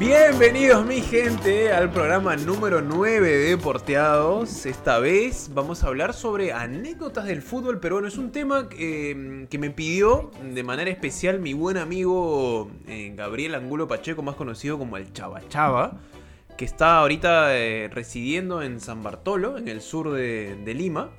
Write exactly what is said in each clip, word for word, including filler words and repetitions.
Bienvenidos mi gente al programa número nueve de Porteados. Esta vez vamos a hablar sobre anécdotas del fútbol peruano. Es un tema que, que me pidió de manera especial mi buen amigo eh, Gabriel Angulo Pacheco, más conocido como el Chava Chava, que está ahorita eh, residiendo en San Bartolo, en el sur de, de Lima.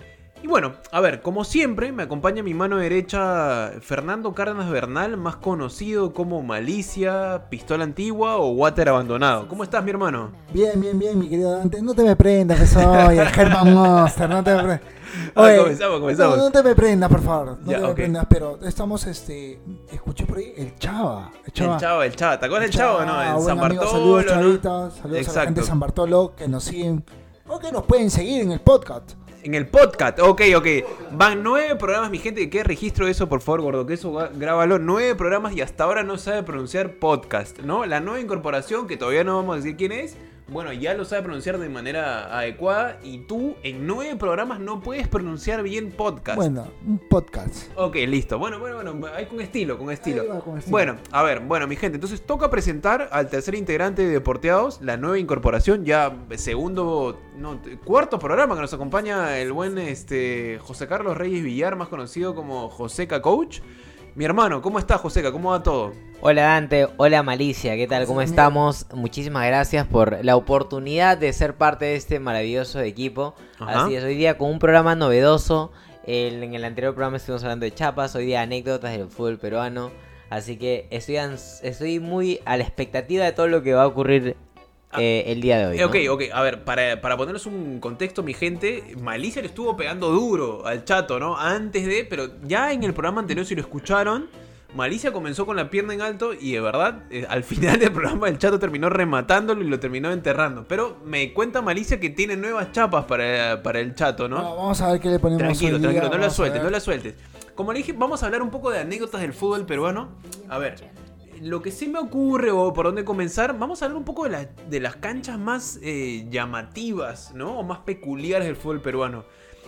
Y bueno, a ver, como siempre, me acompaña mi mano derecha Fernando Cárdenas Bernal, más conocido como Malicia, Pistola Antigua o Water Abandonado. ¿Cómo estás, mi hermano? Bien, bien, bien, mi querido Dante. No te me prendas, que soy el Herman Monster, no te me prendas. Oye, ah, comenzamos, comenzamos. No, no te me prendas, por favor. No ya, te me okay. prendas, pero estamos, este, escuché por ahí el Chava. El Chava, el Chava. El Chava. ¿Te acuerdas del Chava, no? En San Bartolo, saludos, ¿no? Chavitos, saludos Exacto. a la gente de San Bartolo que nos siguen o que nos pueden seguir en el podcast. En el podcast, ok, ok. Van nueve programas, mi gente. ¿Qué registro de eso, por favor, gordo? Que eso, grábalo. Nueve programas y hasta ahora no sabe pronunciar podcast, ¿no? La nueva incorporación, que todavía no vamos a decir quién es, bueno, ya lo sabe pronunciar de manera adecuada. Y tú, en nueve programas, no puedes pronunciar bien podcast. Bueno, un podcast. Ok, listo. Bueno, bueno, bueno. Ahí con estilo, con estilo. Va, con estilo. Bueno, a ver, bueno, mi gente. Entonces toca presentar al tercer integrante de Deporteados, la nueva incorporación, ya segundo, no, cuarto programa que nos acompaña el buen este José Carlos Reyes Villar, más conocido como Joseca Coach. Mi hermano, ¿cómo estás, Joseca? ¿Cómo va todo? Hola Dante, hola Malicia, ¿qué tal? ¿Cómo estamos? Muchísimas gracias por la oportunidad de ser parte de este maravilloso equipo. Ajá. Así es, hoy día con un programa novedoso. El, en el anterior programa estuvimos hablando de chapas, hoy día anécdotas del fútbol peruano. Así que estoy, estoy muy a la expectativa de todo lo que va a ocurrir eh, el día de hoy, ¿no? Ok, ok, a ver, para, para ponernos un contexto, mi gente, Malicia le estuvo pegando duro al Chato, ¿no? Antes de, pero ya en el programa anterior, si lo escucharon, Malicia comenzó con la pierna en alto y de verdad, eh, al final del programa el Chato terminó rematándolo y lo terminó enterrando. Pero me cuenta Malicia que tiene nuevas chapas para, para el Chato, ¿no? No, vamos a ver qué le ponemos. Tranquilo, hoy tranquilo, día, no la sueltes, no la sueltes. Como le dije, vamos a hablar un poco de anécdotas del fútbol peruano. A ver, lo que se me ocurre o por dónde comenzar, vamos a hablar un poco de, la, de las canchas más eh, llamativas, ¿no? O más peculiares del fútbol peruano.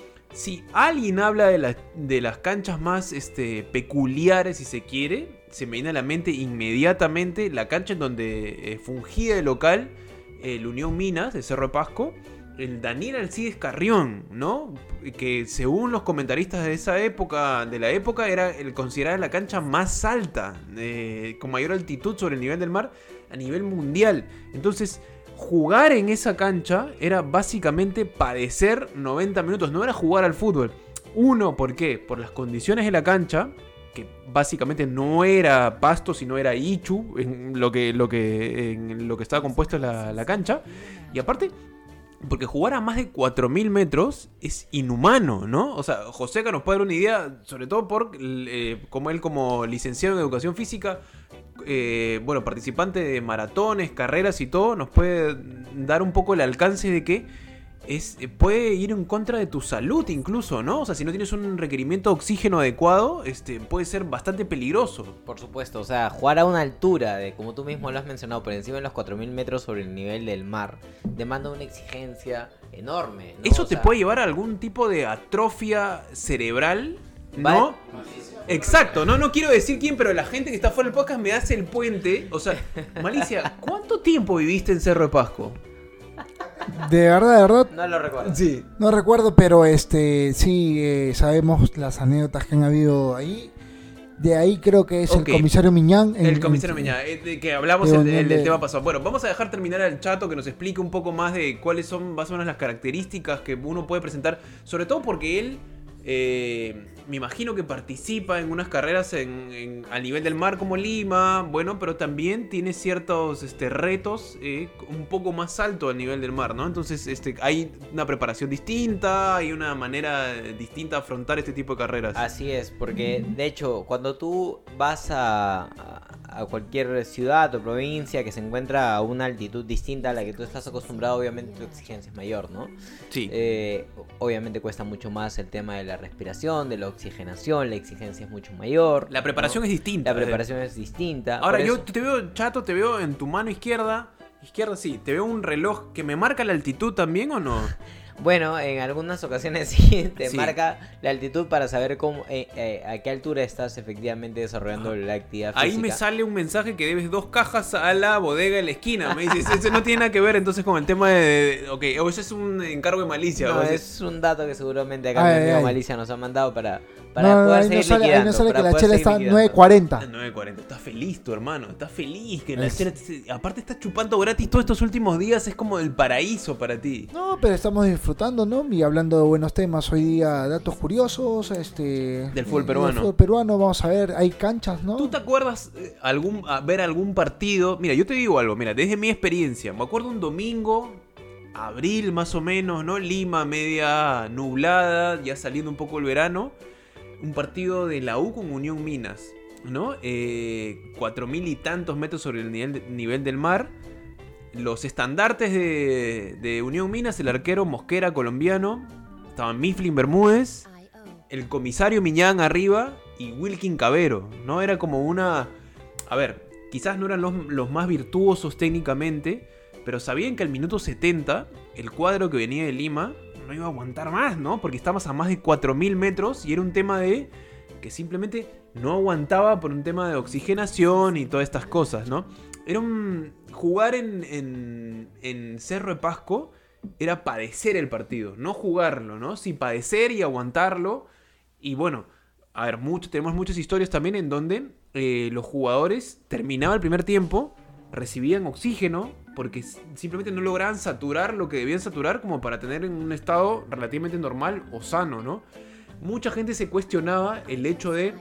Si alguien habla de, la, de las canchas más este, peculiares, si se quiere, se me viene a la mente inmediatamente la cancha en donde eh, fungía de local el Unión Minas de Cerro de Pasco, el Daniel Alcides Carrión, ¿no? Que según los comentaristas de esa época, de la época, era el considerada la cancha más alta, eh, con mayor altitud sobre el nivel del mar a nivel mundial. Entonces, jugar en esa cancha era básicamente padecer noventa minutos, no era jugar al fútbol. Uno, ¿por qué? Por las condiciones de la cancha, que básicamente no era pasto, sino era ichu, en lo que, lo que, en lo que estaba compuesto la, la cancha. Y aparte, porque jugar a más de cuatro mil metros es inhumano, ¿no? O sea, Joseca nos puede dar una idea, sobre todo por eh, como él como licenciado en educación física, eh, bueno, participante de maratones, carreras y todo, nos puede dar un poco el alcance de que es, puede ir en contra de tu salud incluso, ¿no? O sea, si no tienes un requerimiento de oxígeno adecuado, este, puede ser bastante peligroso. Por supuesto, o sea, jugar a una altura de, como tú mismo lo has mencionado, por encima de los cuatro mil metros sobre el nivel del mar, demanda una exigencia enorme, ¿no? Eso o te sea, puede llevar a algún tipo de atrofia cerebral, ¿no? ¿Vale? Exacto, no, no quiero decir quién, pero la gente que está fuera del podcast me hace el puente. O sea, Malicia, ¿cuánto tiempo viviste en Cerro de Pasco? De verdad, de verdad. No lo recuerdo. Sí. No recuerdo, pero este sí eh, sabemos las anécdotas que han habido ahí. De ahí creo que es okay. el comisario Miñán. El, el comisario Miñán, eh, de que hablamos de el, el, del tema pasado. Bueno, vamos a dejar terminar al Chato que nos explique un poco más de cuáles son más o menos las características que uno puede presentar. Sobre todo porque él, eh, me imagino que participa en unas carreras en, en, a nivel del mar como Lima, bueno, pero también tiene ciertos este, retos eh, un poco más alto al nivel del mar, ¿no? Entonces este, hay una preparación distinta, hay una manera distinta de afrontar este tipo de carreras. Así es, porque de hecho, cuando tú vas a, a cualquier ciudad o provincia que se encuentra a una altitud distinta a la que tú estás acostumbrado, obviamente tu exigencia es mayor, ¿no? Sí. Eh, obviamente cuesta mucho más el tema de la respiración, de la oxigenación, la exigencia es mucho mayor. La preparación ¿no? es distinta. La preparación es distinta. Ahora, yo te veo, Chato, te veo en tu mano izquierda. Izquierda sí, te veo un reloj que me marca la altitud también, ¿o no? Bueno, en algunas ocasiones sí te Sí. marca la altitud para saber cómo, eh, eh, a qué altura estás efectivamente desarrollando Ajá. la actividad Ahí física. me sale un mensaje que debes dos cajas a la bodega en la esquina. Me dices, ese no tiene nada que ver entonces con el tema de... de- ok, o ese es un encargo de malicia. No, o ese es un dato que seguramente acá Ay, mi amigo ay. Malicia nos ha mandado para, para No, no, poder ahí seguir no sale, ahí liquidando. no sale para que la poder chela seguir está liquidando. nueve cuarenta. nueve cuarenta, estás feliz tu hermano, estás feliz que la Es- chela te- aparte estás chupando gratis todos estos últimos días, es como el paraíso para ti. No, pero estamos disfrutando, ¿no? Y hablando de buenos temas, hoy día datos curiosos, este... Del fútbol eh, peruano. Del fútbol peruano, vamos a ver, hay canchas, ¿no? ¿Tú te acuerdas eh, algún a ver algún partido? Mira, yo te digo algo, mira, desde mi experiencia, me acuerdo un domingo, abril más o menos, ¿no? Lima media nublada, ya saliendo un poco el verano, un partido de la U con Unión Minas, ¿no? Eh, cuatro mil y tantos metros sobre el nivel, de- nivel del mar. Los estandartes de, de Unión Minas, el arquero Mosquera colombiano, estaban Mifflin Bermúdez, el comisario Miñán arriba y Wilkin Cabero, ¿no? Era como una... A ver, quizás no eran los, los más virtuosos técnicamente, pero sabían que al minuto setenta el cuadro que venía de Lima no iba a aguantar más, ¿no? Porque estábamos a más de cuatro mil metros y era un tema de que simplemente no aguantaba por un tema de oxigenación y todas estas cosas, ¿no? Era un... Jugar en, en, en Cerro de Pasco era padecer el partido, no jugarlo, ¿no? Sí, padecer y aguantarlo. Y bueno, a ver, mucho, tenemos muchas historias también en donde eh, los jugadores terminaban el primer tiempo, recibían oxígeno, porque s- simplemente no lograban saturar lo que debían saturar como para tener en un estado relativamente normal o sano, ¿no? Mucha gente se cuestionaba el hecho de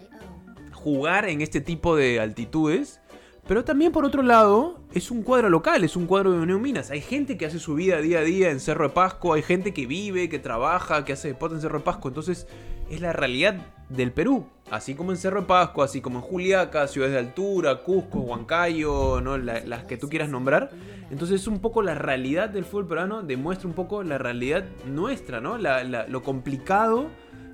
jugar en este tipo de altitudes. Pero también, por otro lado, es un cuadro local, es un cuadro de Unión Minas. Hay gente que hace su vida día a día en Cerro de Pasco, hay gente que vive, que trabaja, que hace deporte en Cerro de Pasco. Entonces, es la realidad del Perú. Así como en Cerro de Pasco, así como en Juliaca, ciudades de altura, Cusco, Huancayo, ¿no? La- las que tú quieras nombrar. Entonces, es un poco la realidad del fútbol peruano, demuestra un poco la realidad nuestra, ¿no? La- la- lo complicado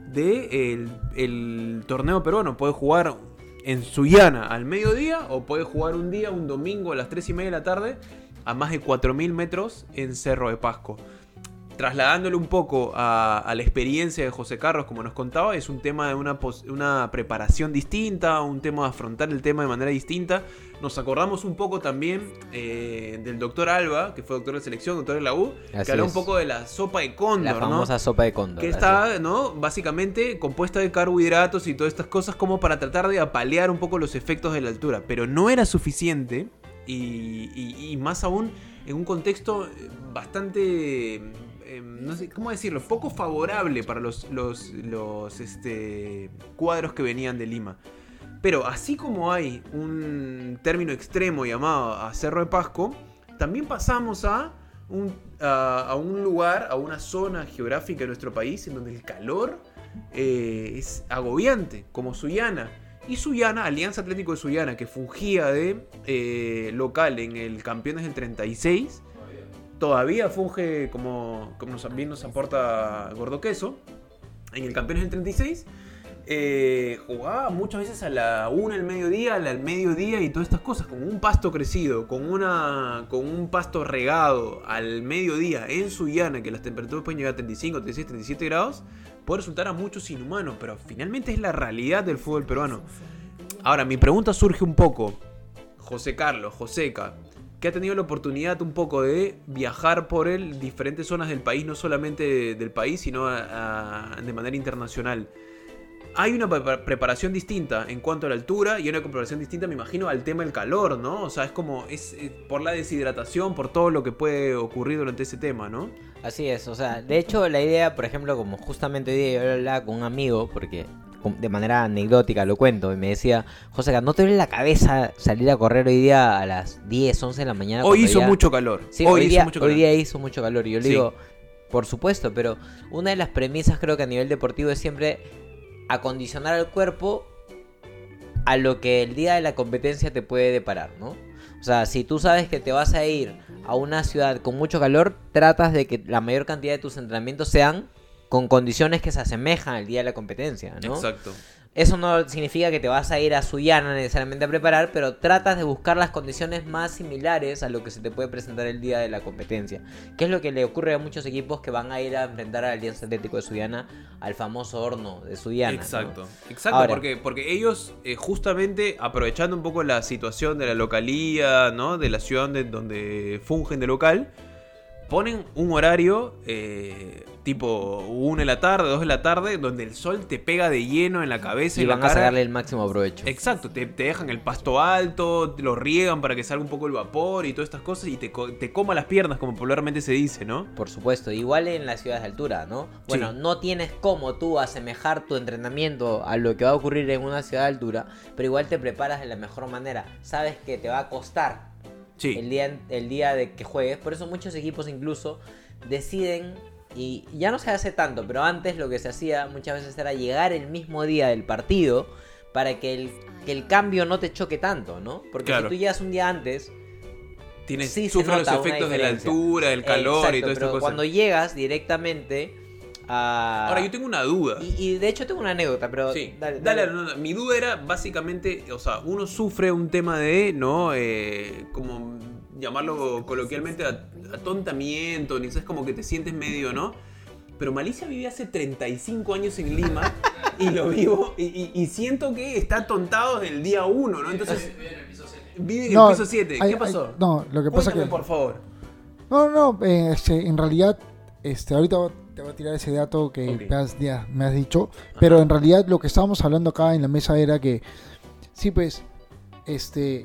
del el torneo peruano. Puedes jugar en Sullana al mediodía o puedes jugar un día, un domingo a las tres y media de la tarde a más de cuatro mil metros en Cerro de Pasco. Trasladándole un poco a, a la experiencia de José Carlos, como nos contaba, es un tema de una, pos, una preparación distinta, un tema de afrontar el tema de manera distinta. Nos acordamos un poco también eh, del doctor Alba, que fue doctor de selección, doctor de la U, Así que habló es. un poco de la sopa de cóndor, La famosa ¿no? sopa de cóndor. Que así está, ¿no? Básicamente compuesta de carbohidratos y todas estas cosas como para tratar de apalear un poco los efectos de la altura. Pero no era suficiente y, y- y más aún en un contexto eh, bastante, eh, no sé, ¿cómo decirlo? Poco favorable para los, los, los este, cuadros que venían de Lima. Pero así como hay un término extremo llamado a Cerro de Pasco, también pasamos a un, a, a un lugar, a una zona geográfica de nuestro país en donde el calor eh, es agobiante, como Sullana. Y Sullana, Alianza Atlético de Sullana, que fungía de eh, local en el Campeones del treinta y seis, todavía funge como, como nos, bien nos aporta Gordo Queso, en el Campeones del treinta y seis. Eh, jugaba muchas veces a la una al mediodía, al mediodía y todas estas cosas, con un pasto crecido, con, una, con un pasto regado al mediodía en Sullana, que las temperaturas pueden llegar a treinta y cinco, treinta y seis, treinta y siete grados, puede resultar a muchos inhumanos, pero finalmente es la realidad del fútbol peruano. Ahora, mi pregunta surge un poco, José Carlos, Joseca, que ha tenido la oportunidad un poco de viajar por el, diferentes zonas del país, no solamente del país, sino a, a, de manera internacional. Hay una pre- preparación distinta en cuanto a la altura y una preparación distinta, me imagino, al tema del calor, ¿no? O sea, es como, es, es por la deshidratación, por todo lo que puede ocurrir durante ese tema, ¿no? Así es, o sea, de hecho la idea, por ejemplo, como justamente hoy día yo hablaba con un amigo, porque de manera anecdótica lo cuento, y me decía, José, ¿no te duele la cabeza salir a correr hoy día a las diez, once de la mañana? Hoy cuando hizo ya... mucho calor. Sí, hoy, hoy, hizo día, mucho hoy calor. día hizo mucho calor, y yo le Sí. digo, por supuesto, pero una de las premisas creo que a nivel deportivo es siempre acondicionar al cuerpo a lo que el día de la competencia te puede deparar, ¿no? O sea, si tú sabes que te vas a ir a una ciudad con mucho calor, tratas de que la mayor cantidad de tus entrenamientos sean con condiciones que se asemejan al día de la competencia, ¿no? Exacto. Eso no significa que te vas a ir a Sullana necesariamente a preparar, pero tratas de buscar las condiciones más similares a lo que se te puede presentar el día de la competencia. Que es lo que le ocurre a muchos equipos que van a ir a enfrentar al Alianza Atlético de Sullana, al famoso horno de Sullana. Exacto, ¿no? exacto, Ahora, porque, porque ellos eh, justamente aprovechando un poco la situación de la localía, ¿no? De la ciudad de, donde fungen de local, ponen un horario eh, tipo una de la tarde, dos de la tarde, donde el sol te pega de lleno en la cabeza y y van la cara. a sacarle el máximo provecho. Exacto, te, te dejan el pasto alto, te lo riegan para que salga un poco el vapor y todas estas cosas y te, te coma las piernas, como popularmente se dice, ¿no? Por supuesto, igual en las ciudades de altura, ¿no? Bueno, sí. No tienes cómo tú asemejar tu entrenamiento a lo que va a ocurrir en una ciudad de altura, pero igual te preparas de la mejor manera. Sabes que te va a costar sí. el, día, el día de que juegues, por eso muchos equipos incluso deciden, y ya no se hace tanto, pero antes lo que se hacía muchas veces era llegar el mismo día del partido para que el, que el cambio no te choque tanto, ¿no? Porque claro. si tú llegas un día antes, tienes sí sufres los efectos de la altura, del calor Exacto, y toda esta cosa. Pero cuando llegas directamente a... Ahora, yo tengo una duda. Y, y de hecho tengo una anécdota, pero... Sí, dale, dale. dale. No, no, mi duda era básicamente, o sea, uno sufre un tema de, ¿no? Eh, como llamarlo coloquialmente atontamiento, ni sabes, como que te sientes medio, ¿no? Pero Malicia vive hace treinta y cinco años en Lima y lo vivo y, y, y siento que está atontado desde el día uno, ¿no? Entonces vive en el piso siete. Vive en no, el piso siete. ¿Qué hay, pasó? Hay, no, lo que pasa Cuéntame, que por favor. No, no, eh, este, en realidad este ahorita te voy a tirar ese dato que okay. me, has, ya, me has dicho, Ajá. pero en realidad lo que estábamos hablando acá en la mesa era que sí, pues este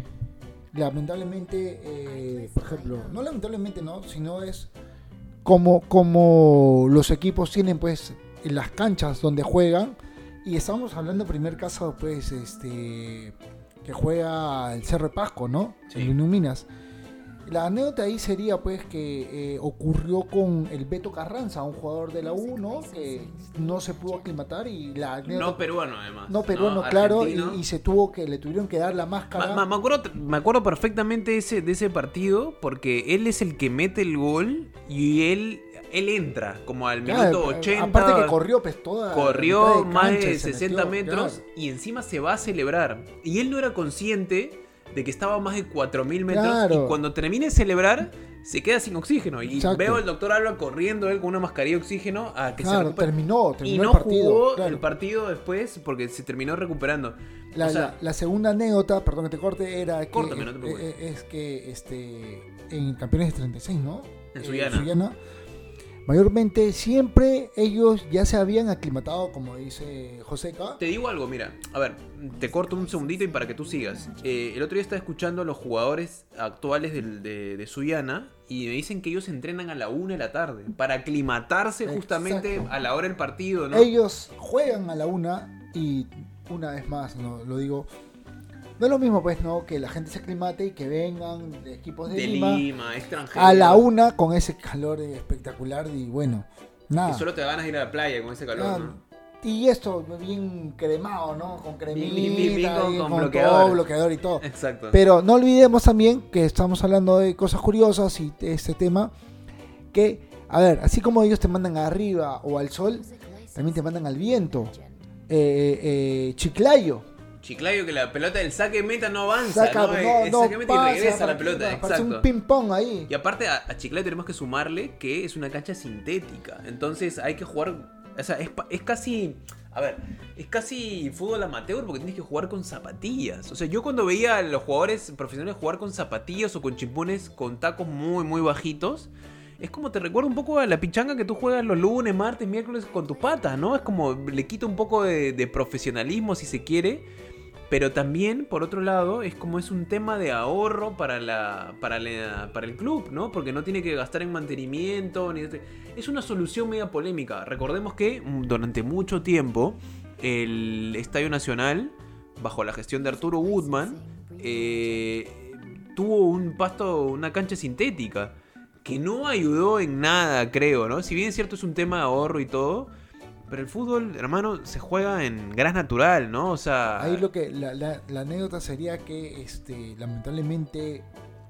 lamentablemente, eh, por ejemplo, no lamentablemente no, sino es como, como los equipos tienen pues las canchas donde juegan, y estamos hablando primer caso pues este que juega el Cerro de Pasco, ¿no? Sí. El Iluminas. La anécdota ahí sería pues que eh, ocurrió con el Beto Carranza, un jugador de la U, ¿no? Que no se pudo aclimatar y la anécdota, no peruano además. No peruano, no, claro, y, y se tuvo que, le tuvieron que dar la máscara. Ma, ma, me, acuerdo, me acuerdo perfectamente ese, de ese partido, porque él es el que mete el gol y él, él entra como al minuto claro, ochenta. Aparte que corrió pues toda Corrió de más de sesenta metió, metros claro. Y encima se va a celebrar. Y él no era consciente de que estaba a más de cuatro mil metros claro. y cuando termine de celebrar se queda sin oxígeno y Exacto. veo al doctor Alba corriendo él con una mascarilla de oxígeno a que claro, se recupere. terminó, terminó y no el partido, jugó claro. el partido después porque se terminó recuperando. La, o sea, la, la segunda anécdota, perdón que te corte, era que córtame, no te preocupes. es, es que este en Campeones de treinta y seis, ¿no? En Sullana. Eh, Sullana mayormente siempre ellos ya se habían aclimatado, como dice Joseca. Te digo algo, mira, a ver, te corto un segundito y para que tú sigas. Eh, el otro día estaba escuchando a los jugadores actuales de, de, de Sullana y me dicen que ellos entrenan a la una de la tarde para aclimatarse justamente Exacto. a la hora del partido, ¿no? Ellos juegan a la una y una vez más, ¿no? Lo digo... No es lo mismo, pues, ¿no? Que la gente se aclimate y que vengan de equipos de, de Lima, Lima extranjeros. A la una con ese calor espectacular y bueno, nada. Y solo te van a ir a la playa con ese calor, ah, ¿no? Y esto bien cremado, ¿no? Con cremita, bien, bien, bien, con, y con, con bloqueador. Todo, bloqueador y todo. Exacto. Pero no olvidemos también que estamos hablando de cosas curiosas y de este tema. Que, a ver, así como ellos te mandan arriba o al sol, también te mandan al viento. Eh, eh, Chiclayo. Chiclayo, que la pelota del saque meta no avanza, Saca, ¿no? no, el no saque meta pasa, y regresa la pelota, parece exacto. un ping pong ahí. Y aparte a, a Chiclayo tenemos que sumarle que es una cancha sintética, entonces hay que jugar, o sea, es, es casi, a ver, es casi fútbol amateur porque tienes que jugar con zapatillas. O sea, yo cuando veía a los jugadores profesionales jugar con zapatillas o con chimpones con tacos muy, muy bajitos, es como te recuerda un poco a la pichanga que tú juegas los lunes, martes, miércoles con tus patas, ¿no? Es como le quita un poco de, de profesionalismo si se quiere. Pero también, por otro lado, es como es un tema de ahorro para la, para la, para el club, ¿no? Porque no tiene que gastar en mantenimiento. Ni... Es una solución media polémica. Recordemos que durante mucho tiempo el Estadio Nacional, bajo la gestión de Arturo Woodman, eh, tuvo un pasto, una cancha sintética, que no ayudó en nada, creo, ¿no? Si bien es cierto es un tema de ahorro y todo... Pero el fútbol, hermano, se juega en gras natural, ¿no? O sea... Ahí lo que... La, la, la anécdota sería que, este, lamentablemente...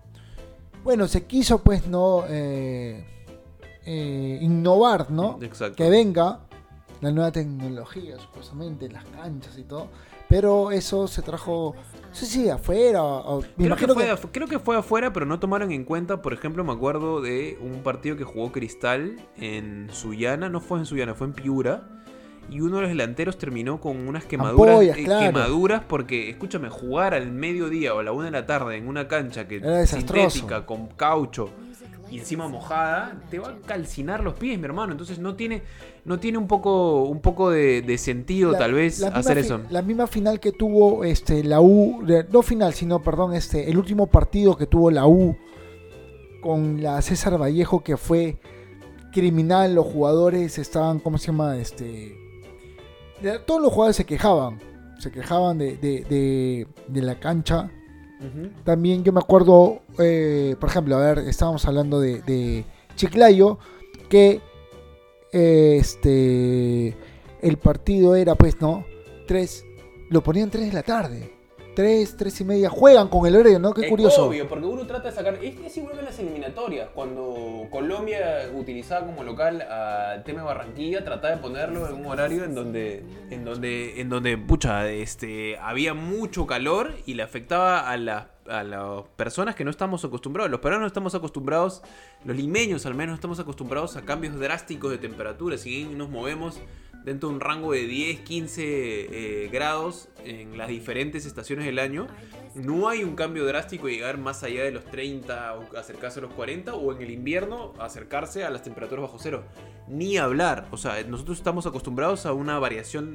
Bueno, se quiso, pues, ¿no? Eh, eh, innovar, ¿no? Exacto. Que venga la nueva tecnología, supuestamente, las canchas y todo. Pero eso se trajo, no sé si afuera. O, me creo, imagino que fue, que... creo que fue afuera, pero no tomaron en cuenta. Por ejemplo, me acuerdo de un partido que jugó Cristal en Sullana. No fue en Sullana, fue en Piura. Y uno de los delanteros terminó con unas quemaduras, Ampollas, eh, claro. quemaduras porque, escúchame, jugar al mediodía o a la una de la tarde en una cancha que Era desastroso. sintética, con caucho y encima mojada, te va a calcinar los pies, mi hermano. Entonces no tiene, no tiene un poco, un poco de, de sentido La- tal vez la misma hacer fi- eso. La misma final que tuvo este la U, de- no final, sino, perdón, este el último partido que tuvo la U con la César Vallejo, que fue criminal. Los jugadores estaban, ¿cómo se llama? Este, de- todos los jugadores se quejaban, se quejaban de, de, de, de la cancha. Ujú. También yo me acuerdo, eh, por ejemplo, a ver, estábamos hablando de, de Chiclayo, que eh, este el partido era, pues, ¿no? Tres, lo ponían tres de la tarde. Tres, tres y media, juegan con el horario, ¿no? Qué Es curioso. obvio, porque uno trata de sacar. Es, es igual que en las eliminatorias. Cuando Colombia utilizaba como local a Tema Barranquilla, trataba de ponerlo en un horario en donde, en donde, en donde, pucha, este, había mucho calor y le afectaba a las a las personas que no estamos acostumbrados. Los peruanos no estamos acostumbrados, los limeños al menos, no estamos acostumbrados a cambios drásticos de temperatura. Si bien nos movemos dentro de un rango de diez, quince eh, grados en las diferentes estaciones del año, no hay un cambio drástico de llegar más allá de los treinta o acercarse a los cuarenta, o en el invierno acercarse a las temperaturas bajo cero. Ni hablar, o sea, nosotros estamos acostumbrados a una variación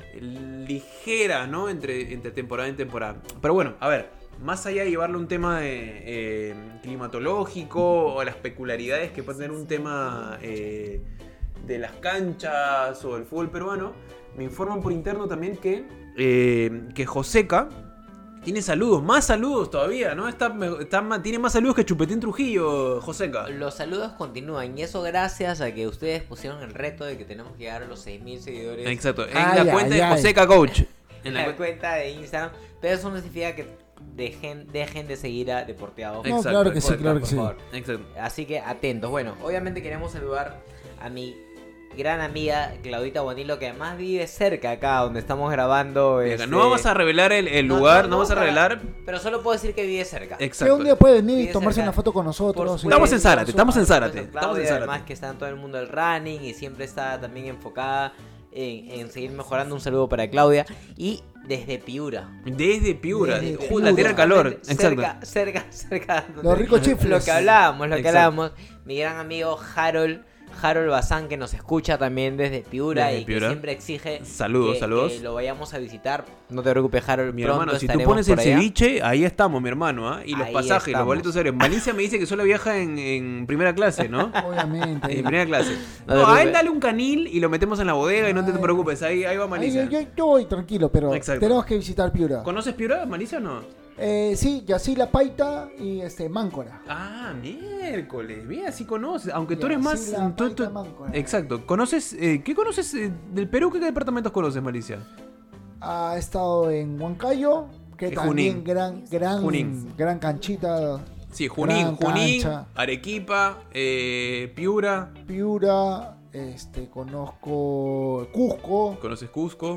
ligera, ¿no? Entre, entre temporada y temporada. Pero bueno, a ver, más allá de llevarle un tema de, eh, climatológico o las peculiaridades que puede tener un tema eh, de las canchas o del fútbol peruano, me informan por interno también que, eh, que Joseca tiene saludos, más saludos todavía, ¿no? Está, está, tiene más saludos que Chupetín Trujillo, Joseca. Los saludos continúan y eso gracias a que ustedes pusieron el reto de que tenemos que llegar a los seis mil seguidores. Exacto, en Ay, la cuenta ay, de ay. Joseca Coach. En la cu- cuenta de Instagram, pero eso no significa que dejen, dejen de seguir a Deporteado. No, Exacto, claro que sí, Podcast, claro que por sí. favor. Exacto. Así que atentos. Bueno, obviamente queremos saludar a mi gran amiga Claudita Bonilo, que además vive cerca acá donde estamos grabando. Venga, este... no vamos a revelar el, el No, lugar, no, no, vamos a para- revelar. Pero solo puedo decir que vive cerca. Que Exacto. un día puede venir y Vive tomarse cerca. una foto con Por nosotros. supuesto. Estamos en Zárate, estamos en Por Zárate. supuesto, Estamos en Claudia, Zárate. además que está en todo el mundo del running y siempre está también enfocada en, en seguir mejorando. Un saludo para Claudia. Y desde Piura. Desde Piura, Desde ju- Piura. la tierra del calor. Exacto. Cerca, cerca, cerca. Los ricos chifles. Lo que hablábamos, lo que Exacto. hablábamos. Mi gran amigo Harold. Harold Bazán, que nos escucha también desde Piura Desde y Piura. que siempre exige Saludos, que, saludos. que lo vayamos a visitar. No te preocupes, Harold. Mi pronto hermano, si tú estaremos pones el por allá. ceviche, ahí estamos, mi hermano, ¿ah? Y los Ahí pasajes, los estamos. boletos aéreos. Malicia me dice que solo viaja en, en primera clase, ¿no? Obviamente. En primera clase. No te No, a él preocupes. dale un canil y lo metemos en la bodega y no te Ay. preocupes, ahí, ahí va Ay, Malicia. yo, yo- yo voy tranquilo, pero Exacto. tenemos que visitar Piura. ¿Conoces Piura, Malicia o no? Eh, sí, Yacila Paita y este Máncora. Ah, miércoles, mira, sí conoces, aunque tú eres Ya, más... sí, la tú- Paita tú- Máncora. Exacto, ¿conoces, eh, qué conoces eh, del Perú? ¿Qué departamentos conoces, Malicia? Ha estado en Huancayo, que Y también Junín. gran, gran, Junín. gran canchita. Sí, Junín, Gran Junín, cancha. Arequipa, eh, Piura, Piura, este, conozco Cusco. ¿conoces Cusco?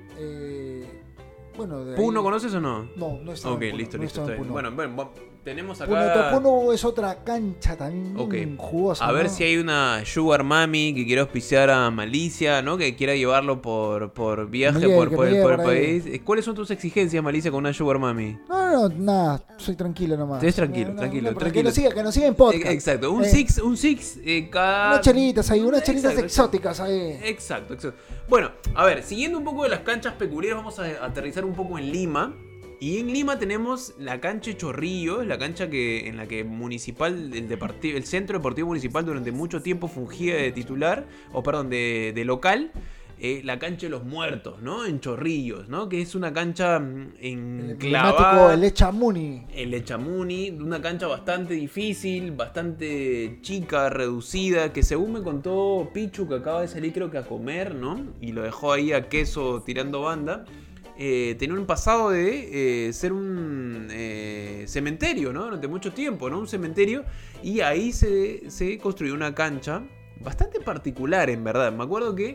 Eh, bueno, de ahí- ¿Puno conoces o no? No, no está Ok, en Puno, listo, no listo. está en Está bien. Puno. Bueno, bueno, bueno, tenemos Puno, acá... Puno es otra cancha también Ok. jugosa. A ver ¿no? si hay una Sugar Mami que quiera auspiciar a Malicia, ¿no? Que quiera llevarlo por, por viaje Me lleve, por, que por me el, lleve por el por ahí. país. ¿Cuáles son tus exigencias, Malicia, con una Sugar Mami? No, no, nada, soy tranquilo nomás. Estés tranquilo, No, no, tranquilo, no, pero tranquilo. Que nos siga, que nos siga en podcast. Eh, Exacto, un Eh, six, un six eh, cada... Unas chelitas ahí, unas chelitas Exacto, exóticas ahí. Exacto, exacto. Bueno, a ver, siguiendo un poco de las canchas peculiares, vamos a aterrizar un poco en Lima. Y en Lima tenemos la cancha Chorrillos, la cancha que en la que Municipal, el, deportivo, el Centro Deportivo Municipal durante mucho tiempo fungía de titular, o perdón, de, de local. Eh, la cancha de los muertos, ¿no? En Chorrillos, ¿no? Que es una cancha mm, El emblemático, enclavada. el Echamuni. El Echamuni, una cancha bastante difícil, bastante chica, reducida, que según me contó Pichu, que acaba de salir creo que a comer, ¿no? Y lo dejó ahí a Queso tirando banda. Eh, tenía un pasado de eh, ser un eh, cementerio, ¿no? Durante mucho tiempo, ¿no? Un cementerio. Y ahí se, se construyó una cancha bastante particular, en verdad. Me acuerdo que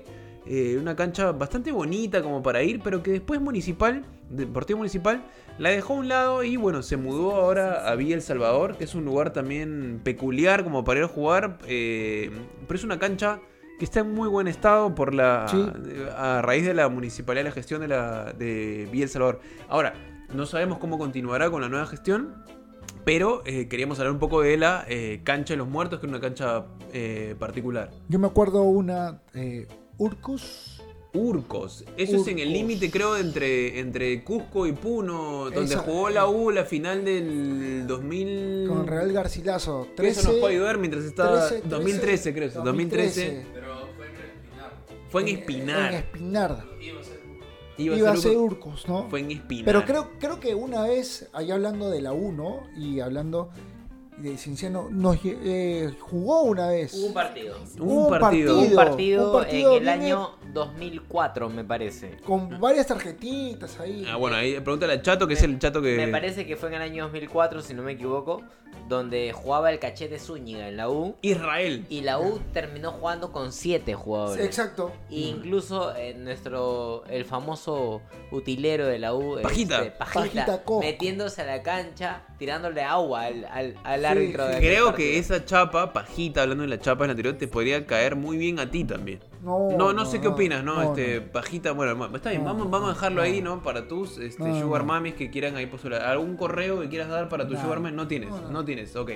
Eh, una cancha bastante bonita como para ir, pero que después Municipal, Deportivo Municipal, la dejó a un lado y bueno, se mudó ahora a Villa El Salvador, que es un lugar también peculiar como para ir a jugar, eh, pero es una cancha que está en muy buen estado por la sí. a raíz de la municipalidad, la gestión de, la, de Villa El Salvador. Ahora, no sabemos cómo continuará con la nueva gestión, pero eh, queríamos hablar un poco de la eh, cancha de los muertos, que es una cancha eh, particular. Yo me acuerdo una... Eh... Urcos. Urcos. Eso Urcos. Es en el límite, creo, entre, entre Cusco y Puno, donde Esa, jugó la U la final del dos mil... Con Real Garcilaso. trece, eso nos puede ayudar mientras estaba... trece, dos mil trece, creo. dos mil trece. Pero fue en Espinar. Fue en Espinar. En Espinar. Iba a ser Urcos. Iba, Iba a ser Urcos, ¿no? Fue en Espinar. Pero creo, creo que una vez, allá hablando de la U, ¿no? Y hablando... de Cienciano, nos eh, jugó una vez. Hubo un partido. Un partido. Un partido, un partido en el año dos mil cuatro, me parece. Con varias tarjetitas ahí. Ah, bueno, ahí pregúntale al Chato, que me, es el Chato que... Me parece que fue en el año dos mil cuatro, si no me equivoco, donde jugaba el Cachete Zúñiga en la U. Israel. Y la U terminó jugando con siete jugadores. Exacto. E incluso eh, nuestro, el famoso utilero de la U, Pajita, este, Pajita, Pajita metiéndose a la cancha, tirándole agua al, al, al sí, árbitro. Sí. De Creo que esa chapa, Pajita, hablando de la chapa en la anterior, te podría caer muy bien a ti también. No, no, no, no sé no, qué opinas, ¿no? no este, no. Pajita, bueno, está bien, no, vamos, vamos a dejarlo no. ahí, ¿no? Para tus este, no, sugar no. mamis que quieran ahí postular. ¿Algún correo que quieras dar para tu no. sugar mami? No tienes, no, no. no tienes, ok.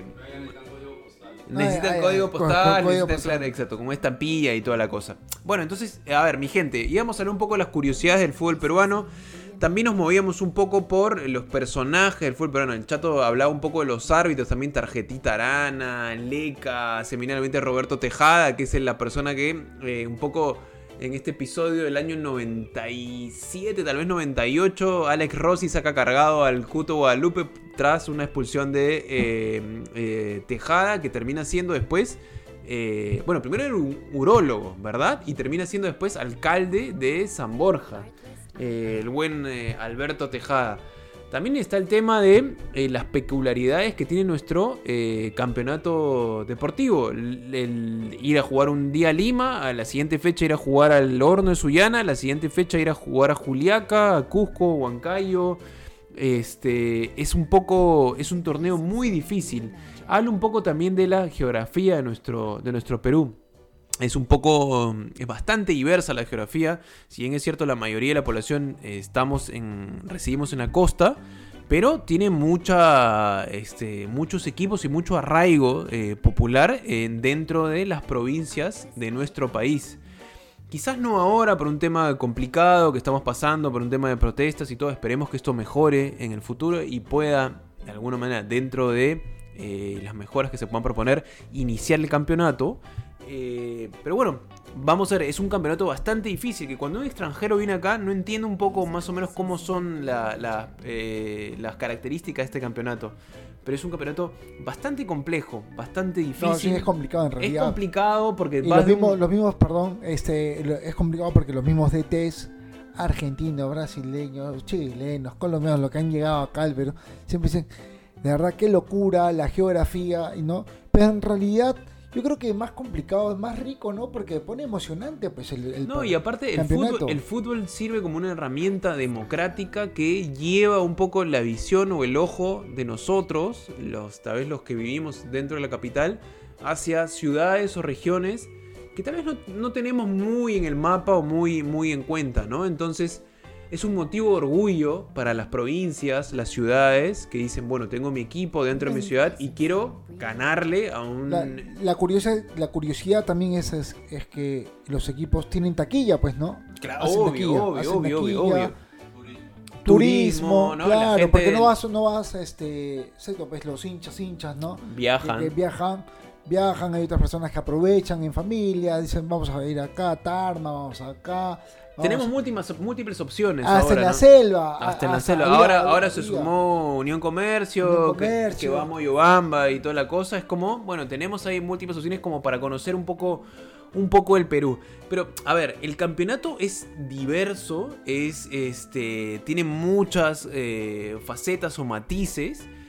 Necesitan ay, código ay, postal, código necesitan, postal. Claro, exacto, como estampilla y toda la cosa. Bueno, entonces, a ver, mi gente, íbamos a hablar un poco de las curiosidades del fútbol peruano. También nos movíamos un poco por los personajes del fútbol peruano. El Chato hablaba un poco de los árbitros, también Tarjetita Arana, Leca, seminalmente Roberto Tejada, que es la persona que eh, un poco en este episodio del año noventa y siete, tal vez noventa y ocho, Alex Rossi saca cargado al Cuto Guadalupe tras una expulsión de eh, eh, Tejada, que termina siendo después... Eh, bueno, primero era un urólogo, ¿verdad? Y termina siendo después alcalde de San Borja. Eh, el buen eh, Alberto Tejada. También está el tema de eh, las peculiaridades que tiene nuestro eh, campeonato deportivo. El, el ir a jugar un día a Lima, a la siguiente fecha ir a jugar al Horno de Sullana, a la siguiente fecha ir a jugar a Juliaca, a Cusco, Huancayo. Este, es un poco, es un torneo muy difícil. Habla un poco también de la geografía de nuestro, de nuestro Perú. Es un poco, es bastante diversa la geografía. Si bien es cierto, la mayoría de la población eh, estamos en, residimos en la costa, pero tiene mucha, este, muchos equipos y mucho arraigo eh, popular eh, dentro de las provincias de nuestro país. Quizás no ahora por un tema complicado que estamos pasando, por un tema de protestas y todo. Esperemos que esto mejore en el futuro y pueda, de alguna manera, dentro de eh, las mejoras que se puedan proponer, iniciar el campeonato. Eh, pero bueno, vamos a ver, es un campeonato bastante difícil, que cuando un extranjero viene acá no entiende un poco más o menos cómo son la, la, eh, las características de este campeonato. Pero es un campeonato bastante complejo, bastante difícil. No, sí, es complicado en realidad. Es complicado porque... Y los mismos, un... los mismos, perdón, este, es complicado porque los mismos D Ts argentinos, brasileños, chilenos, colombianos, los que han llegado acá al Perú, siempre dicen, de verdad, qué locura, la geografía, y no, pero en realidad... Yo creo que es más complicado, es más rico, ¿no? Porque pone emocionante, pues, el, el No, y aparte el fútbol, el fútbol sirve como una herramienta democrática que lleva un poco la visión o el ojo de nosotros, los, tal vez los que vivimos dentro de la capital, hacia ciudades o regiones que tal vez no, no tenemos muy en el mapa o muy, muy en cuenta, ¿no? Entonces... es un motivo de orgullo para las provincias, las ciudades, que dicen, bueno, tengo mi equipo dentro de mi ciudad y quiero ganarle a un... La, la, curiosidad, la curiosidad también es, es, es que los equipos tienen taquilla, pues, ¿no? Claro, obvio, taquilla, obvio, obvio, taquilla, obvio. Turismo, Turismo ¿no? Claro, gente... porque no vas, no vas, este, pues los hinchas, hinchas, ¿no? Viajan. Que, que viajan. Viajan, hay otras personas que aprovechan en familia, dicen vamos a ir acá a Tarma, vamos acá. Vamos. Tenemos múltiples, múltiples opciones. Hasta ahora, en la ¿no? selva. Hasta en a, la selva. Había, ahora ahora había. se sumó Unión Comercio, Unión que, Comercio. que va a Moyobamba y toda la cosa. Es como, bueno, tenemos ahí múltiples opciones como para conocer un poco, un poco el Perú. Pero, a ver, el campeonato es diverso, es, este, tiene muchas eh, facetas o matices.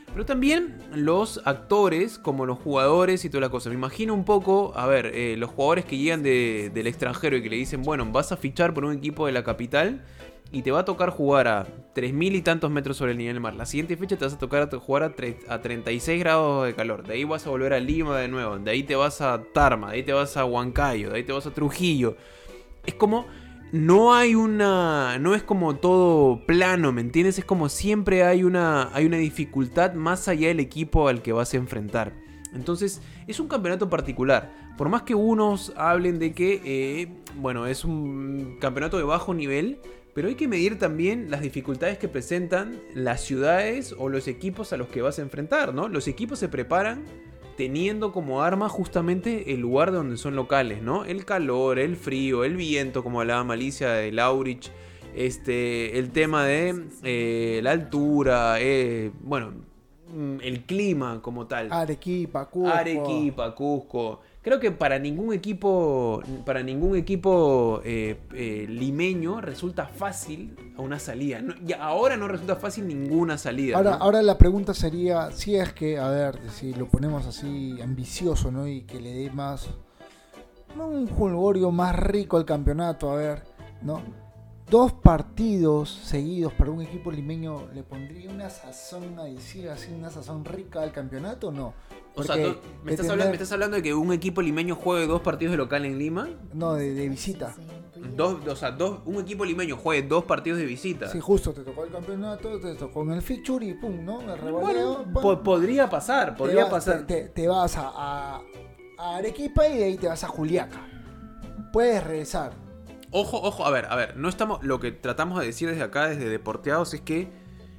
Pero también los actores, como los jugadores y toda la cosa. Me imagino un poco, a ver, eh, los jugadores que llegan de, del extranjero y que le dicen, bueno, vas a fichar por un equipo de la capital y te va a tocar jugar a tres mil y tantos metros sobre el nivel del mar. La siguiente fecha te vas a tocar a jugar a, tre- a treinta y seis grados de calor. De ahí vas a volver a Lima de nuevo. De ahí te vas a Tarma, de ahí te vas a Huancayo, de ahí te vas a Trujillo. Es como... No hay una... No es como todo plano, ¿me entiendes? Es como siempre hay una, hay una dificultad más allá del equipo al que vas a enfrentar. Entonces, es un campeonato particular. Por más que unos hablen de que, eh, bueno, es un campeonato de bajo nivel, pero hay que medir también las dificultades que presentan las ciudades o los equipos a los que vas a enfrentar, ¿no? Los equipos se preparan teniendo como arma justamente el lugar de donde son locales, ¿no? El calor, el frío, el viento, como hablaba Malicia de Laurich, este, el tema de eh, la altura, eh, bueno, el clima como tal. Arequipa, Cusco. Arequipa, Cusco. Creo que para ningún equipo, para ningún equipo eh, eh, limeño resulta fácil una salida. No, y ahora no resulta fácil ninguna salida. Ahora, ¿no? ahora la pregunta sería, si es que, a ver, si lo ponemos así ambicioso, ¿no? Y que le dé más, no un jolgorio más rico al campeonato, a ver, ¿no? Dos partidos seguidos para un equipo limeño, ¿le pondría una sazón adhesiva, así, una sazón rica al campeonato o no? O sea, Porque do- ¿me, de estás tener- hablando, ¿me estás hablando de que un equipo limeño juegue dos partidos de local en Lima? No, de, de visita. Dos, o sea, dos, un equipo limeño juegue dos partidos de visita. Sí, justo, te tocó el campeonato, te tocó en el fixture y pum, ¿no? El revoleo. Bueno, pum. po- podría pasar, Te podría vas- pasar. Te, te- te vas a, a- a Arequipa y de ahí te vas a Juliaca. Puedes regresar. Ojo, ojo, a ver, a ver, no estamos. Lo que tratamos de decir desde acá, desde Deporteados, es que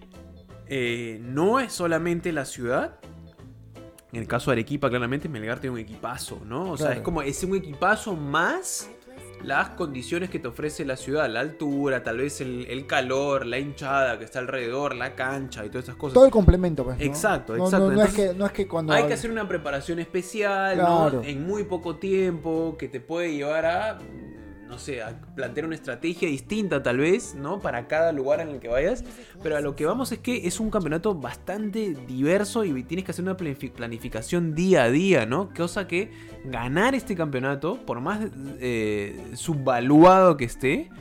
eh, no es solamente la ciudad. En el caso de Arequipa, claramente, Melgar tiene un equipazo, ¿no? O sea, Claro. es como, es un equipazo más las condiciones que te ofrece la ciudad, la altura, tal vez el, el calor, la hinchada que está alrededor, la cancha y todas esas cosas. Todo el complemento, pues. ¿no? Exacto, No, exacto. No, no es Entonces, que, no es que cuando. Hay que hacer una preparación especial, Claro. ¿no? En muy poco tiempo, que te puede llevar a, no sé, a plantear una estrategia distinta tal vez, ¿no? Para cada lugar en el que vayas. Pero a lo que vamos es que es un campeonato bastante diverso y tienes que hacer una planifi- planificación día a día, ¿no? Cosa que ganar este campeonato, por más eh, subvaluado que esté,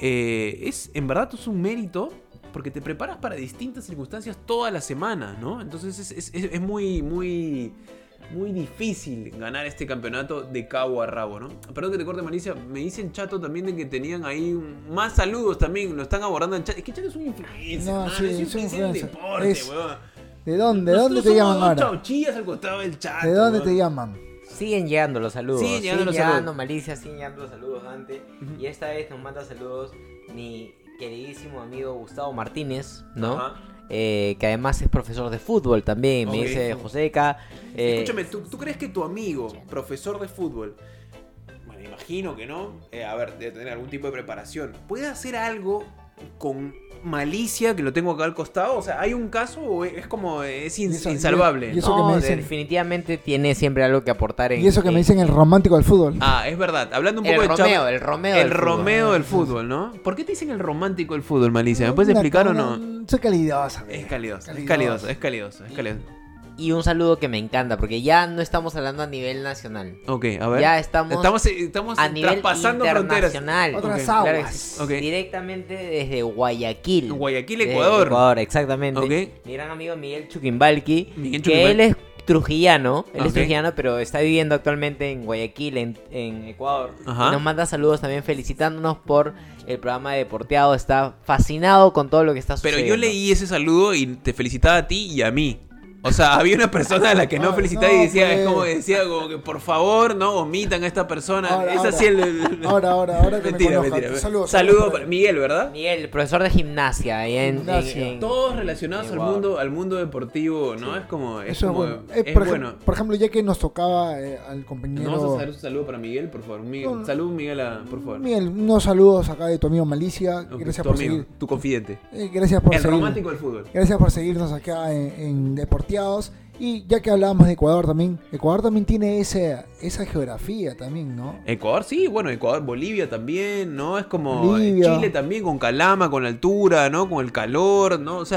eh, es en verdad es un mérito. Porque te preparas para distintas circunstancias toda la semana, ¿no? Entonces es, es, es muy, muy, muy difícil ganar este campeonato de cabo a rabo, ¿no? Perdón que te corte, Malicia. Me dicen, Chato, también de que tenían ahí un- más saludos también. Lo están abordando en chat. Es que Chato es un influencer, No, mano, sí, es es un influencer en influencer. deporte, Es- weón. ¿De dónde? ¿De Nosotros dónde te somos llaman dos ahora? chauchillas al costado del chat. ¿De dónde weón. te llaman? Siguen llegando los saludos. Siguen llegando los llegando, saludos. Malicia, siguen llegando los saludos, Dante. Ujú. Y esta vez nos manda saludos mi queridísimo amigo Gustavo Martínez, ¿no? Ajá. Eh, que además es profesor de fútbol también, me Ok. dice Joseca. Eh, Escúchame, ¿tú, ¿tú crees que tu amigo, profesor de fútbol, bueno, imagino que no, eh, a ver, debe tener algún tipo de preparación, puede hacer algo con malicia que lo tengo acá al costado? O sea, ¿hay un caso o es como, es ins- Y eso- insalvable? y eso que no, me dicen- definitivamente tiene siempre algo que aportar en... Y eso que me en- dicen el romántico del fútbol. Ah, es verdad, hablando un El poco de Romeo, Chava- el Romeo el del fútbol. Romeo del Ah, sí, fútbol, ¿no? ¿Por qué te dicen el romántico del fútbol, Malicia? ¿Me puedes Una- explicar o una- no? Soy calidosa. Es amigo. calidoso, es Calidosa. calidoso, es calidoso, es calidoso. Y un saludo que me encanta, porque ya no estamos hablando a nivel nacional. Ok, a ver. Ya estamos, Estamos, estamos a nivel traspasando fronteras. internacional. Otras Ok, Claro que aguas. sí. Ok. Directamente desde Guayaquil. Guayaquil, Desde Ecuador. Ecuador, exactamente. Ok. Mi gran amigo Miguel Chuquimbalqui, Miguel que Chuquimbalqui. él es trujillano, él Ok. es trujillano, pero está viviendo actualmente en Guayaquil, en, en Ecuador. Ajá. Y nos manda saludos también felicitándonos por el programa de Deporteado. Está fascinado con todo lo que está Pero sucediendo. yo leí ese saludo y te felicitaba a ti y a mí. O sea, había una persona a la que no Ay, felicitaba no, y decía, pues. es como que decía como que por favor no omitan a esta persona. Ahora, es ahora. así el, el- Ahora, ahora, ahora que me mentira, conozcan. mentira. Saludos, Saludo saludos para por ahí. Miguel, ¿verdad? Miguel, profesor de gimnasia. ahí en, Gimnasia. en- en- Todos relacionados al Ecuador. mundo, al mundo deportivo, ¿no? Es como, es Eso es como, bueno. Eh, es por, ejem- bueno. por ejemplo, ya que nos tocaba eh, al compañero. ¿No vas a hacer un saludo para Miguel, por favor? Miguel, No, no. salud, Miguel, a- por favor. Miguel, unos saludos acá de tu amigo Malicia. Ok, Gracias tu por amigo, seguir. tu confidente. eh, gracias por El seguir. romántico del fútbol. Gracias por seguirnos acá en, en Deporteados. Y ya que hablábamos de Ecuador también, Ecuador también tiene ese, esa geografía también, ¿no? Ecuador, sí, bueno, Ecuador, Bolivia también, ¿no? Es como Bolivia. Chile también, con calama, con la altura, ¿no? Con el calor, ¿no? O sea, es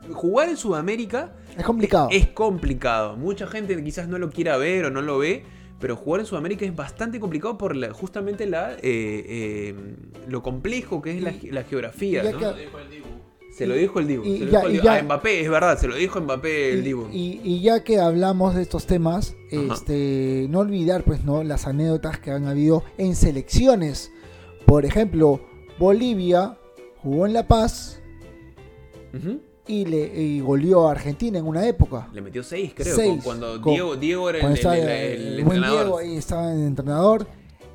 jugar en Sudamérica Es complicado. es complicado. Mucha gente quizás no lo quiera ver o no lo ve, pero jugar en Sudamérica es bastante complicado por la, justamente la eh, eh, lo complejo que es la, la geografía, ya ¿no? que- Se lo dijo el Dibu. Y se lo ya- dijo el y Dibu. ya- A Mbappé, es verdad, se lo dijo Mbappé el Y, Dibu. y- y ya que hablamos de estos temas, Ajá. este, no olvidar pues no las anécdotas que han habido en selecciones. Por ejemplo, Bolivia jugó en La Paz Ujú. y le y goleó a Argentina en una época. Le metió seis, creo, Seis. cuando Con- Diego, Diego era el, Cuando el, estaba el- el, el buen entrenador. Diego ahí estaba el entrenador.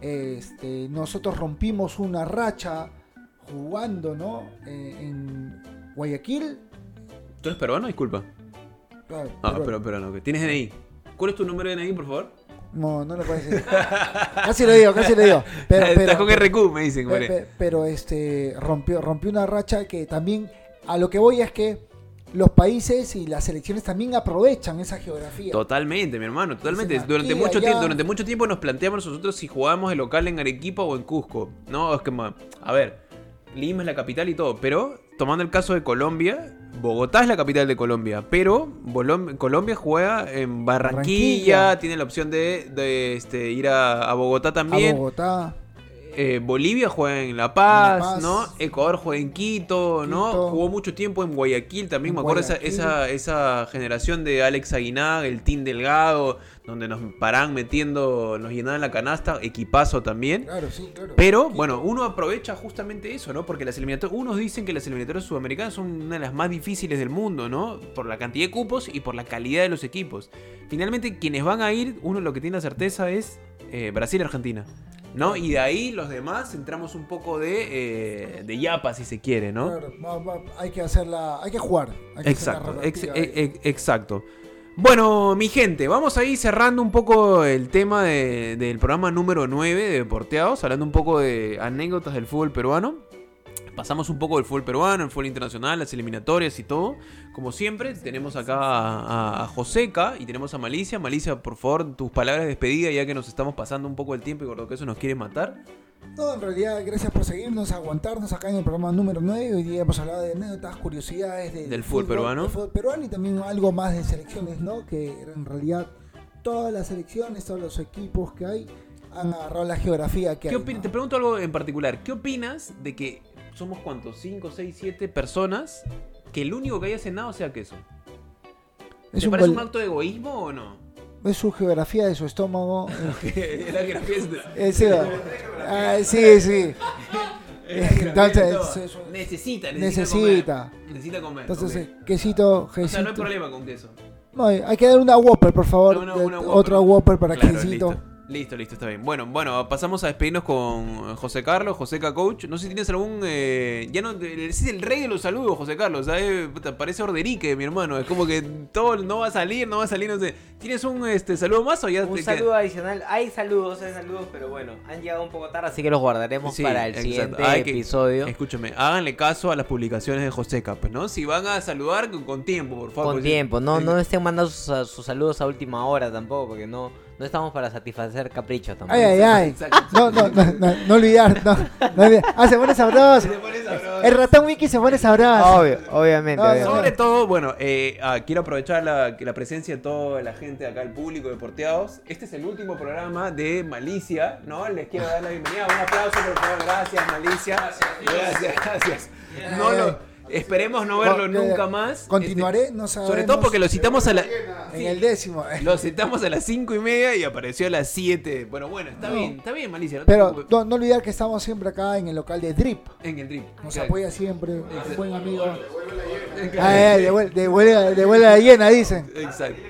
Este, nosotros rompimos una racha jugando, ¿no? Eh, en Guayaquil. ¿Tú eres peruano? Disculpa. Claro, Ah, pero- pero, pero no. ¿Tienes D N I? ¿Cuál es tu número de D N I, por favor? No, no lo puedes decir. Casi lo digo, casi lo digo. Pero, Estás pero, con R Q, me dicen. pe- compadre. pe- pero, este rompió, rompió una racha que también a lo que voy es que los países y las selecciones también aprovechan esa geografía. Totalmente, mi hermano, totalmente. Dicen Durante aquí, mucho, allá. tiempo, durante mucho tiempo nos planteamos nosotros si jugábamos el local en Arequipa o en Cusco. No, es que, ma- a ver, Lima es la capital y todo, pero tomando el caso de Colombia, Bogotá es la capital de Colombia, pero Bolom- Colombia juega en Barranquilla, Barranquilla. tiene la opción de, de, este, ir a, a Bogotá A también. Bogotá. Eh, Bolivia juega en La Paz, En La Paz. ¿no? Ecuador juega en Quito, ¿no? Quito. Jugó mucho tiempo en Guayaquil también. En Me acuerdo esa, Guayaquil. esa, esa generación de Alex Aguinaga, el Team Delgado, donde nos paran metiendo, nos llenaban la canasta, equipazo también. Claro, sí, claro. Pero, bueno, uno aprovecha justamente eso, ¿no? Porque las eliminatorias, unos dicen que las eliminatorias sudamericanas son una de las más difíciles del mundo, ¿no? Por la cantidad de cupos y por la calidad de los equipos. Finalmente, quienes van a ir, uno lo que tiene la certeza es eh, Brasil y Argentina, ¿no? Y de ahí los demás entramos un poco de, eh, de yapa, si se quiere, ¿no? Claro, va- va- hay que hacerla, hay que jugar. Hay que Exacto, hacer la ex- relativa. e- e- exacto. Bueno, mi gente, vamos a ir cerrando un poco el tema de- del programa número nueve de Deporteados, hablando un poco de anécdotas del fútbol peruano. Pasamos un poco del fútbol peruano, el fútbol internacional, las eliminatorias y todo. Como siempre, tenemos acá a, a, a Joseca y tenemos a Malicia. Malicia, por favor, tus palabras de despedida, ya que nos estamos pasando un poco el tiempo y por lo que eso nos quiere matar. No, en realidad, gracias por seguirnos, aguantarnos acá en el programa número nueve. Hoy día hemos hablado de anécdotas, curiosidades de- Del fútbol peruano. del fútbol peruano y también algo más de selecciones, ¿no? Que en realidad todas las selecciones, todos los equipos que hay han agarrado la geografía que ¿Qué hay. opin- ¿no? Te pregunto algo en particular. ¿Qué opinas de que somos cuántos? ¿cinco, seis, siete personas? Que el único que haya cenado sea queso. Es ¿Te un, parece gol- un acto de egoísmo o no? es su geografía de su estómago. La geografía es de- Eh, sí, ah, sí, sí. es la geografía de Entonces, todo. eso- necesita, necesita, necesita. comer. Necesita comer. Entonces, ok. eh, quesito, O sea, no hay quesito. problema con queso. No, hay hay que dar una Whopper, por favor. No, no, de- una Whopper. Otra Whopper para Claro, quesito. Listo. Listo, listo, está bien. Bueno, bueno, pasamos a despedirnos con José Carlos, Joseca Coach. No sé si tienes algún. Eh, ya no. Es el rey de los saludos, José Carlos. ¿Sabes? Puta, parece Orderique, mi hermano. Es como que todo no va a salir, no va a salir, no sé. ¿Tienes un este saludo más o ya Un te saludo adicional. Hay saludos, hay saludos, pero bueno, han llegado un poco tarde, así que los guardaremos Sí, para el exacto. siguiente Hay que- episodio. Escúchame, háganle caso a las publicaciones de Joseca, pues, ¿no? Si van a saludar con, con tiempo, por favor. Con porque- tiempo, no, Sí. no estén mandando sus, sus saludos a última hora tampoco, porque no, no estamos para satisfacer caprichos tampoco. Ay, ay, ay. Exacto, exacto. No, no, no, no, no olvidar. No, no olvidar. Ah, se pone sabroso. Se pone sabroso. El ratón Wiki se pone sabroso. Obvio, obviamente. No, no, obviamente. Sobre todo, bueno, eh, ah, quiero aprovechar la, que la presencia de toda la gente acá, el público de Porteados. Este es el último programa de Malicia, ¿no? Les quiero dar la bienvenida. Un aplauso, por favor. Gracias, Malicia. Gracias, gracias. No lo, esperemos no verlo No, eh, nunca más. Continuaré, Este, no sabemos. sobre todo porque lo citamos a la... En el décimo. eh. Lo citamos a las cinco y media y apareció a las siete. Bueno, bueno, está No. bien, está bien, Malicia. No te Pero preocupes. no, no olvidar que estamos siempre acá en el local de Drip. En el drip. Nos Claro. apoya siempre, un buen amigo. Claro. Ah, eh, devuelve, devuelve, devuelve la llena, dicen. Exacto.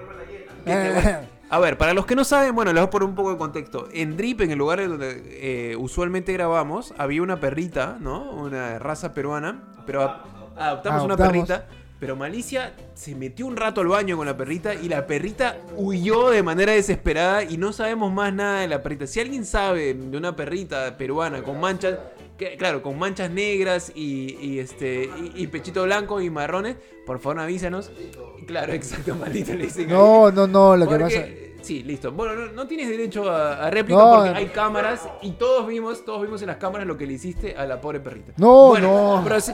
Eh, A ver, para los que no saben, bueno, les voy a poner un poco de contexto. En Drip, en el lugar donde eh, usualmente grabamos, había una perrita, ¿no? Una raza peruana, pero a- adoptamos una Adoptamos. perrita. Pero Malicia se metió un rato al baño con la perrita y la perrita huyó de manera desesperada y no sabemos más nada de la perrita. Si alguien sabe de una perrita peruana con manchas, que, claro, con manchas negras y, y, este y, y pechito blanco y marrones, por favor avísanos. Claro, exacto, maldito le dicen. no, no, no, lo que Porque- pasa. Sí, listo. Bueno, no, no tienes derecho a, a réplica No, porque no. hay cámaras y todos vimos, todos vimos en las cámaras lo que le hiciste a la pobre perrita. No, Bueno, no. Pero sí,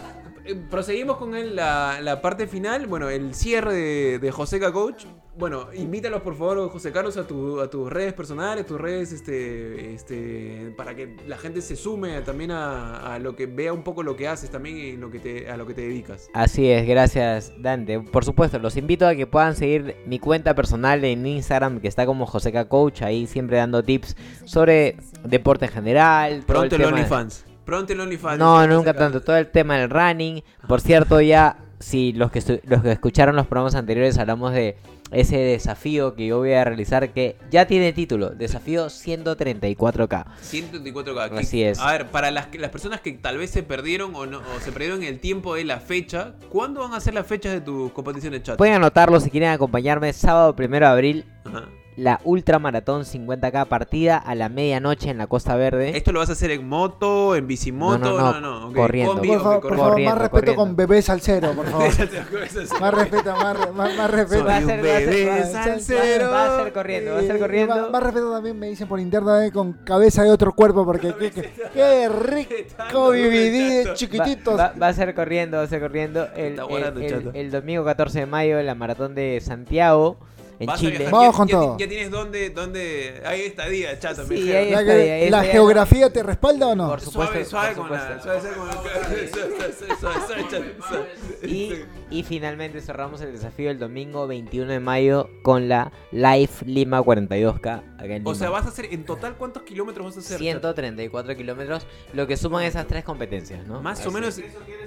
eh, proseguimos con él la, la parte final. Bueno, el cierre de, de Joseca Coach. Bueno, invítalos por favor, José Carlos, a, tu, a tus redes personales, tus redes, este, este, para que la gente se sume también a, a lo que vea un poco lo que haces también y lo que te, a lo que te dedicas. Así es, gracias Dante. Por supuesto, los invito a que puedan seguir mi cuenta personal en Instagram, que está como Joseca Coach, ahí siempre dando tips sobre deporte en general. Pronto el, el OnlyFans. Pronto el OnlyFans. No, nunca tanto. Todo el tema del running. Por cierto, ya, si los que, estu- los que escucharon los programas anteriores, hablamos de ese desafío que yo voy a realizar, que ya tiene título, desafío ciento treinta y cuatro K. ciento treinta y cuatro K. Así es. A ver, para las, las personas que tal vez se perdieron o, no, o se perdieron el tiempo de la fecha, ¿cuándo van a ser las fechas de tus competiciones chat? Pueden anotarlo si quieren acompañarme sábado primero de abril. Ajá. La ultramaratón cincuenta K partida a la medianoche en la Costa Verde. ¿Esto lo vas a hacer en moto, en bicimoto? No, no, no, no, no, okay. corriendo. Combi, Por ok, favor, por corriendo. favor, corriendo, más respeto corriendo. con bebé salsero, por favor. Más respeto, más, re- más, más respeto. Soy Va a un ser- va a ser- bebé va a ser- salsero. va a ser corriendo, va a ser Eh, corriendo. Más, más respeto también me dicen por interno, eh, con cabeza de otro cuerpo, porque qué, qué, qué rico vividí chato. chiquititos. Va, va- va a ser corriendo, va a ser corriendo. El, Está el- volando, el- chato. el domingo catorce de mayo, la maratón de Santiago, en Vas a Chile. viajar. Vamos Ya- con ya, todo. Ya tienes dónde, dónde... Ahí está día, chato. Sí, me ahí dijeron. La, está, que- ahí ¿la está. geografía te respalda o no? Por supuesto. Suave, suave por con la... supuesto. Suave, suave con la... suave, suave, suave, suave, suave, chato, suave. Y, y finalmente cerramos el desafío el domingo veintiuno de mayo con la Life Lima cuarenta y dos K acá en Lima. O sea, vas a hacer... ¿En total cuántos kilómetros vas a hacer? ciento treinta y cuatro kilómetros, lo que suman esas tres competencias, ¿no? chato? Más o Así. menos...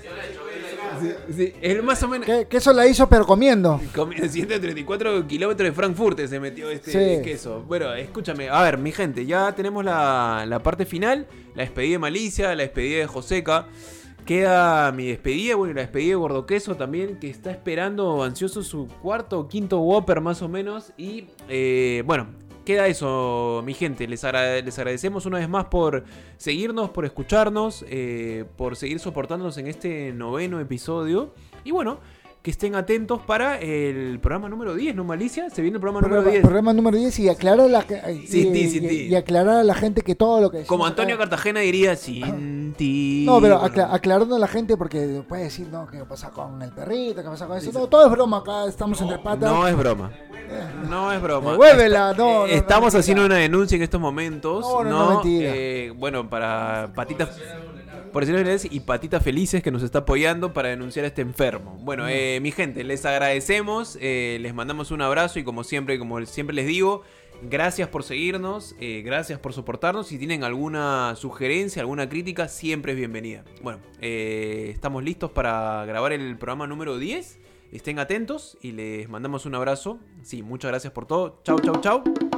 Sí, sí, es más o menos... Que, que eso la hizo pero comiendo. Comi- ciento treinta y cuatro kilómetros de Frankfurt se metió este Sí. queso. Bueno, escúchame. A ver, mi gente, ya tenemos la, la parte final. La despedida de Malicia, la despedida de Joseca. Queda mi despedida, bueno, y la despedida de Gordo Queso también, que está esperando ansioso su cuarto o quinto Whopper más o menos. Y eh, bueno, queda eso, mi gente. Les, agra- les agradecemos una vez más por seguirnos, por escucharnos, eh, por seguir soportándonos en este noveno episodio. Y bueno, que estén atentos para el programa número diez, ¿no, Malicia? Se viene el programa número Programa, diez. programa número diez y aclarar a la, y, Sin ti, y- sin y- ti. y aclarar a la gente que todo lo que Como decimos Antonio acá- Cartagena diría, sin ti. No, pero Bueno, acla- aclarando a la gente porque puede decir, no, ¿qué pasa con el perrito? ¿Qué pasa con eso? No, todo es broma acá, estamos entre patas. no es broma. No es broma. Devuélvela, no, no, Eh, Estamos no, haciendo no. una denuncia en estos momentos. No, No, no, no, mentira. Eh, bueno, para patitas. Por decirlo así, y Patitas Felices que nos está apoyando para denunciar a este enfermo. Bueno, eh, mi gente, les agradecemos, eh, les mandamos un abrazo y como siempre, como siempre les digo, gracias por seguirnos, eh, gracias por soportarnos. Si tienen alguna sugerencia, alguna crítica, siempre es bienvenida. Bueno, eh, estamos listos para grabar el programa número diez. Estén atentos y les mandamos un abrazo. Sí, muchas gracias por todo. Chau, chau, chau.